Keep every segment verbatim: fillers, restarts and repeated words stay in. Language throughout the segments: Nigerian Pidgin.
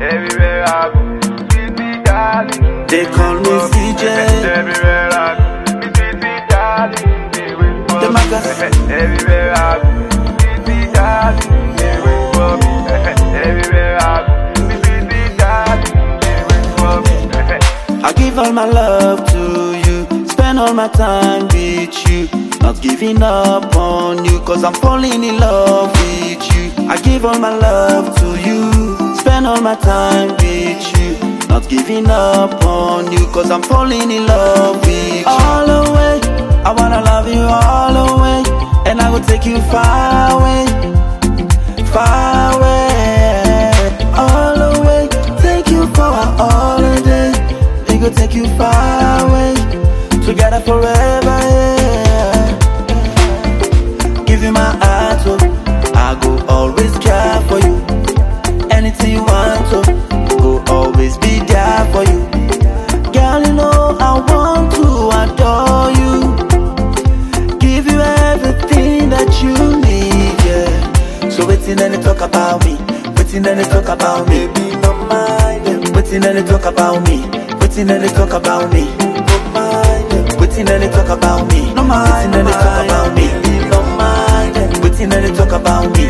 Everywhere I go, sweetie darling. They call me C J. Everywhere I go, sweetie darling. They wait for The me. Maccas. Everywhere I go, sweetie darling. They wait for me. Everywhere I go, sweetie darling. They wait for me. I give all my love to you, spend all my time with you, not giving up on you, cause I'm falling in love with you. I give all my love to you, spend all my time with you, not giving up on you, cause I'm falling in love with you. All the way, I wanna love you all the way, and I will take you far away, far away. All the way, take you for a holiday, we go take you far away, together forever, yeah. Give you my heart, oh, I go always care for you. Anything you want, oh, go always be there for you. Girl, you know I want to adore you, give you everything that you need, yeah. So waiting and they talk about me, waiting and they talk about me, baby, no mind them. Waiting and they talk about me, waiting and they talk about me, no mind them. Waiting and they talk about me, no mind. Waiting and they talk about me, no mind them. Waiting and they talk about me,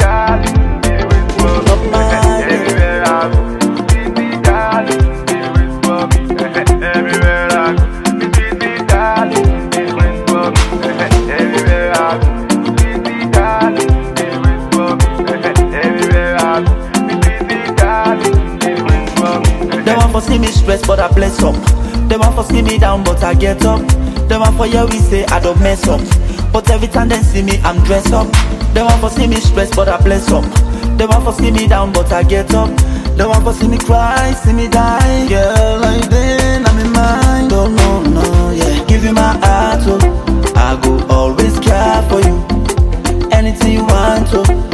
no mind them. Everywhere I go, sweetie darling. They wait for me. Everywhere I go, sweetie darling. They wait for me. Everywhere I go, sweetie darling. They wait for me. Everywhere I go, sweetie darling. They wait for me. They want for see me stress, but I bless up. They want for see me down, but I get up. They want for hear we say I don't mess up, but every time they see me, I'm dressed up. They want for see me stress, but I bless up. They want for see me down, but I get up. They want for see me cry, see me die. Girl, like then I'm in mind. Oh no, no, yeah. Give you my heart, oh, I go always care for you. Anything you want, oh,